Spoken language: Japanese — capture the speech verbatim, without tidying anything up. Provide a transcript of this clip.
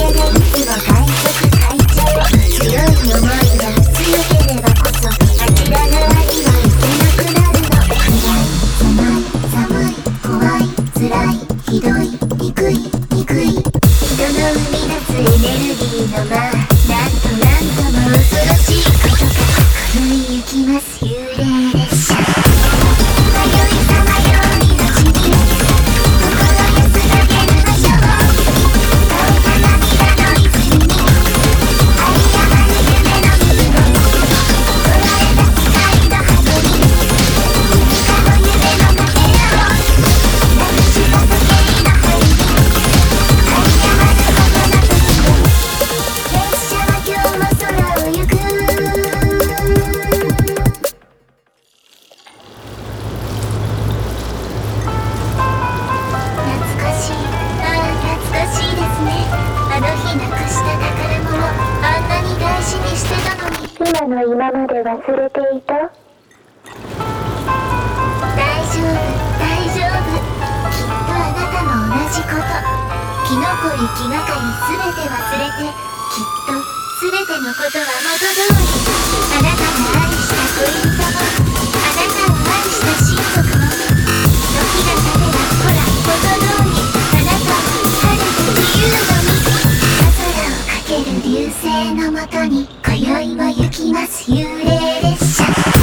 今の今まで忘れていた？大丈夫、大丈夫。きっとあなたも同じこと。気の濃い気がかりすべて忘れて、きっとすべてのことは元通り。あなたが愛した恋人も、あなたを愛した親族も、時が経てばほら元通り。あなたは晴れて自由の身。夜空をかける流星のもとに今宵も行きます幽霊列車。